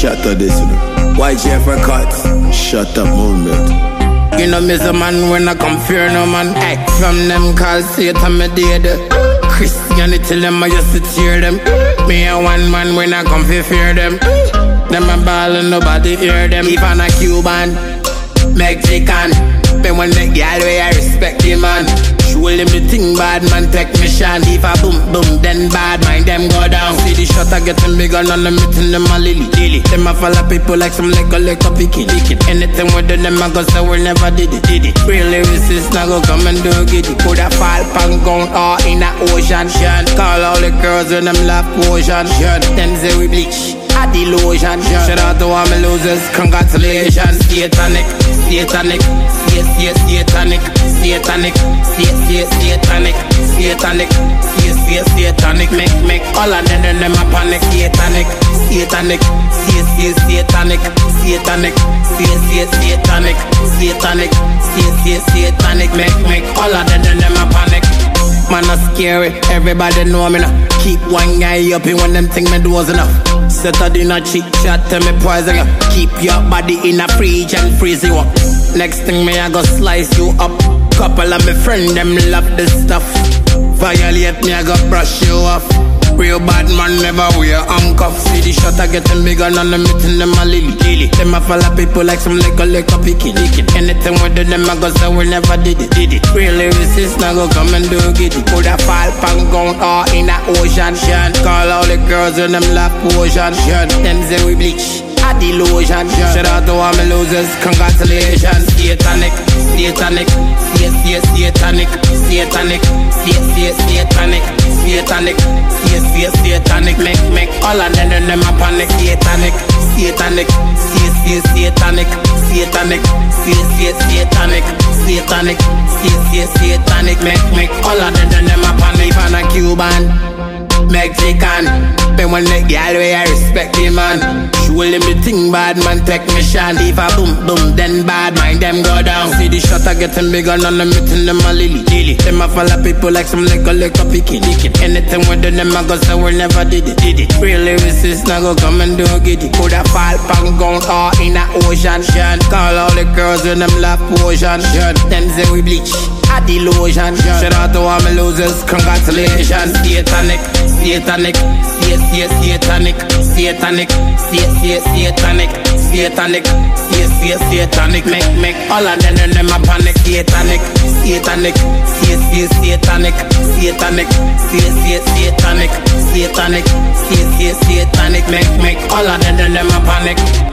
Shut up this one. Why Jeffrey Cuts? Shut up movement. You know me a man when I come fear no man. Act from them cause Satan me dead. Christianity them I used to tear them. Me a one man when I come fear them. Them a ball and nobody hear them. Even a Cuban, Mexican. But when the girl way I respect the man. Show him the thing bad man take mission. If I boom boom then bad mind them go down. See the shot I getting bigger and I'm meeting them a lily. Them a follow people like some Lego picky. Anything with them I go say we never did it. Real lyricists now go come and do it. Coulda fall pan gone or in a ocean. Call all the girls when them laugh ocean. Them say we bleach. The lotion, shout out to all my losers, congratulations. Satanic, satanic, satanic, satanic, satanic, satanic, satanic, make all of them a panic. Satanic, satanic, satanic, satanic, satanic, satanic, satanic, make all of them a panic. Man, not scary, everybody know me now. Keep one guy up in when them think me doors enough. Set a dinner chit chat, tell me poison you. Keep your body in a fridge and freeze you up. Next thing me I go slice you up. Couple of my friend them love this stuff. Violate me I go brush you off. Real bad man never wear handcuffs. See the shot I getting bigger and I'm meeting them a lily. Them a follow people like some Lego picky. Anything with them I go say we never did it. Real lyricists now go come and do it. Coulda fall pan gone or in a ocean. Call all the girls when them laugh ocean. Them say we bleach. The lotion, shout out to all my losers, congratulations. Satanic, satanic, satanic, satanic, satanic, satanic, satanic, make all of them a panic. Satanic, satanic, satanic, satanic, satanic, satanic, satanic, make all of them a panic. Even a Cuban, Mexican, but when the girl way I respect the man. Show him the thing bad man take mission. If I boom boom then bad mind them go down. See the shot I getting bigger and I'm meeting them a lily. Them a follow people like some Lego picky. Anything with them I go say we never did it. Real lyricists now go come and do it. Coulda fall pan gone or in a ocean. Call all the girls when them laugh ocean. Them say we bleach. The lotion, shout out to all my losers, congratulations. Satanic, satanic, satanic, satanic, satanic, satanic, satanic, make all of them a panic. Satanic, satanic, satanic, satanic, satanic, satanic, satanic, make all of them a panic.